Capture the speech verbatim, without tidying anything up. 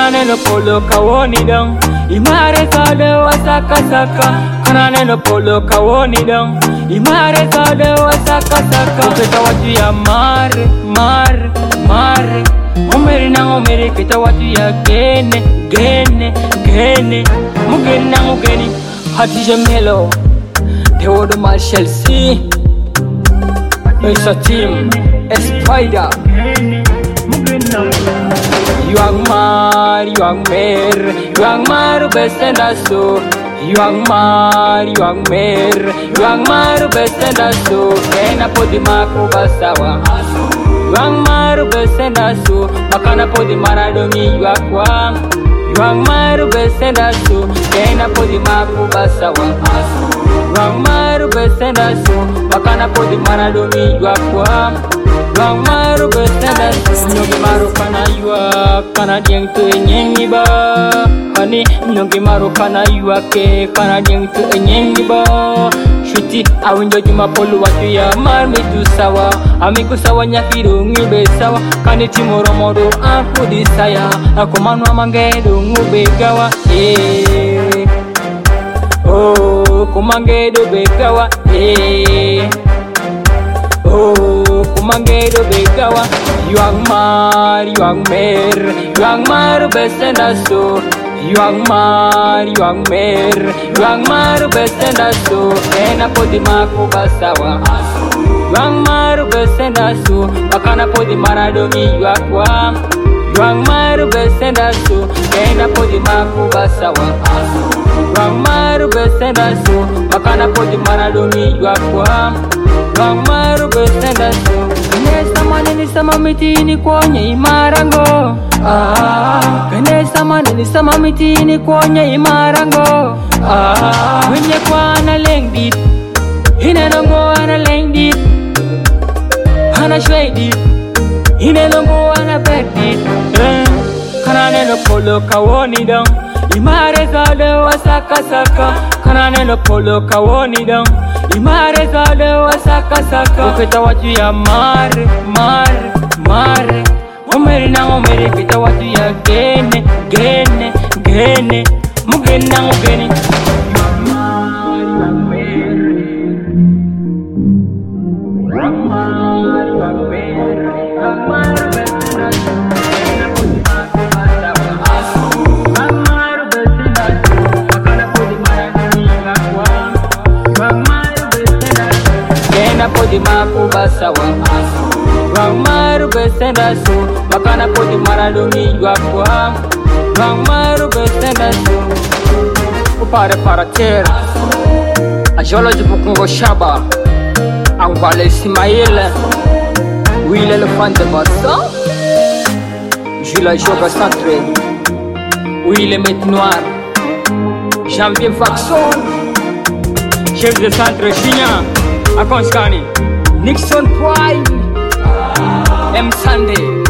Kanane no polo kawoni dong. Imare sade wasaka saka. Kanane no polo kawoni dong. Imare sade wasaka saka. Kita watu ya mare, mare, mare. Umeri na umeri kita watu ya gene, gene, gene. Mugeni na mugeni. Hadija Melo, Theodore Marshall C. It's a team, a spider. Yuang mar, yuang mer, yuang mar bestenda so. Yuang mar, yuang mer, yuang mar bestenda so. Kena podi maku basawa. Yuang mar bestenda so. Makana podi maradongi yuakwang. Yuang mar bestenda so. Kena podi maku basawa. Yuang mar bestenda so. Makana podi maradongi yuakwang. Yuang maru bestenda Nyogi maru kana yua Kana dieng tu enyengi ba Hani Nyogi maru kana yua ke Kana dieng tu enyengi ba Shuti awinjo juma polu watu ya marmitu sawa Amiku sawa nyakiru ngube sawa Kani timoro modo aku disaya Aku manwa mangedo ngube gawa Eh Oh kumangedo begawa Eh Oh kumangedo begawa Yuang mar, yuang mer Yuang mar bestenda so Yuang mar, yuang mer Yuang mar bestenda so Kena podi maku basawa Yuang mar bestenda so Makana podi maradongi yuakwang Yuang mar bestenda so Kena podi maku basawa Yuang mar bestenda so Makana podi maradongi yuakwang Yuang mar bestenda so Kanesa manini sama mitini kwenye imarango Ah Kanesa manini sama mitini kwenye imarango Ah Wenye kwa ana lengdit Hine longo ana lengdit Hana shwedit Hine longo ana bedit Eh Kanane no polo kawoni dong Imare zade wasaka saka Kanane no polo kawoni dong Imare zade wasaka saka Ukita watu ya mare, mare, mare Umeri na umeri kita watu ya gene, gene, gene Mugeni na mugeni Podi maku basawa Yuang maru bestenda so Makana podi maradongi yuakwang Yuang maru bestenda so Upare para ter Ajola de bukungo shaba Angwale Simaile Will Elephant de Bassa Jula Joga Centre Will Met Noir Janvier Faxon Chef de Centre Chignan Akonskani Nixon Prime M Sunday